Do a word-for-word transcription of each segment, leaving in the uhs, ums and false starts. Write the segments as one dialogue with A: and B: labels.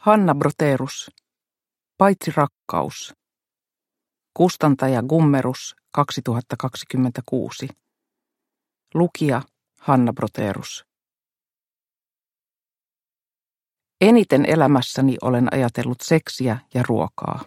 A: Hanna Broterus, Paitsi rakkaus. Kustantaja Gummerus kaksituhattakaksikymmentäkuusi. Lukija Hanna Broterus. Eniten elämässäni olen ajatellut seksiä ja ruokaa.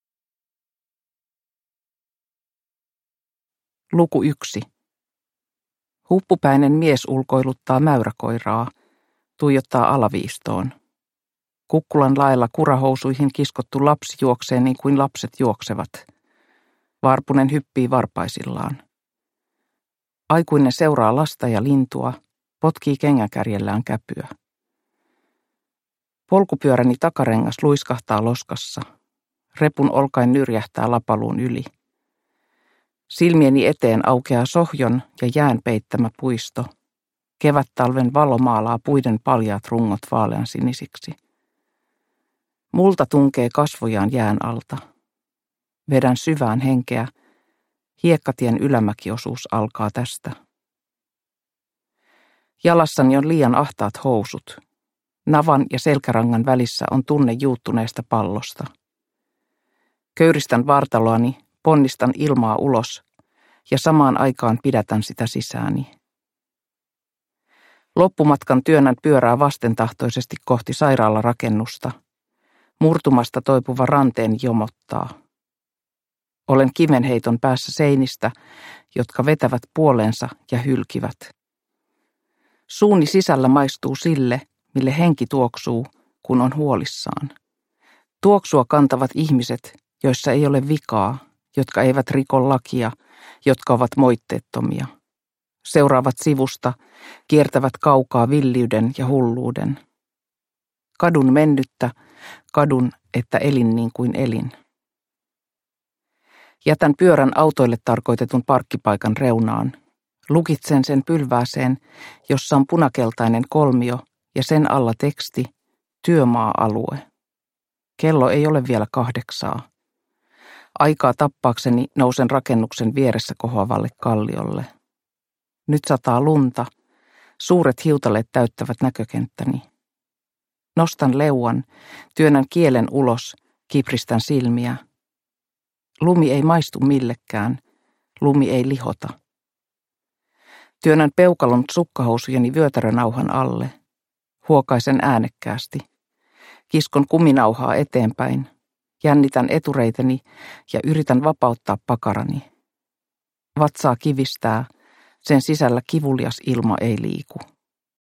A: Luku yksi. Huppupäinen mies ulkoiluttaa mäyräkoiraa, tuijottaa alaviistoon. Kukkulan laella kurahousuihin kiskottu lapsi juoksee niin kuin lapset juoksevat. Varpunen hyppii varpaisillaan. Aikuinen seuraa lasta ja lintua, potkii kengänkärjellään käpyä. Polkupyöräni takarengas luiskahtaa loskassa. Repun olkain nyrjähtää lapaluun yli. Silmieni eteen aukeaa sohjon ja jään peittämä puisto. Kevättalven valo maalaa puiden paljaat rungot vaalean sinisiksi. Multa tunkee kasvojaan jään alta. Vedän syvään henkeä. Hiekkatien ylämäkiosuus alkaa tästä. Jalassani on liian ahtaat housut. Navan ja selkärangan välissä on tunne juuttuneesta pallosta. Köyristän vartaloani, ponnistan ilmaa ulos ja samaan aikaan pidätän sitä sisääni. Loppumatkan työnnän pyörää vastentahtoisesti kohti sairaalarakennusta. Murtumasta toipuva ranteeni jomottaa. Olen kivenheiton päässä seinistä, jotka vetävät puoleensa ja hylkivät. Suuni sisällä maistuu sille, mille henki tuoksuu, kun on huolissaan. Tuoksua kantavat ihmiset, joissa ei ole vikaa, jotka eivät riko lakia, jotka ovat moitteettomia. Seuraavat sivusta, kiertävät kaukaa villiyden ja hulluuden. Kadun mennyttä, kadun, että elin niin kuin elin. Jätän pyörän autoille tarkoitetun parkkipaikan reunaan. Lukitsen sen pylvääseen, jossa on punakeltainen kolmio ja sen alla teksti työmaa-alue. Kello ei ole vielä kahdeksaa. Aikaa tappaakseni nousen rakennuksen vieressä kohoavalle kalliolle. Nyt sataa lunta. Suuret hiutaleet täyttävät näkökenttäni. Nostan leuan, työnnän kielen ulos, kipristän silmiä. Lumi ei maistu millekään. Lumi ei lihota. Työnnän peukalon sukkahousujeni vyötärönauhan alle. Huokaisen äänekkäästi. Kiskon kuminauhaa eteenpäin. Jännitän etureiteni ja yritän vapauttaa pakarani. Vatsaa kivistää. Sen sisällä kivulias ilma ei liiku.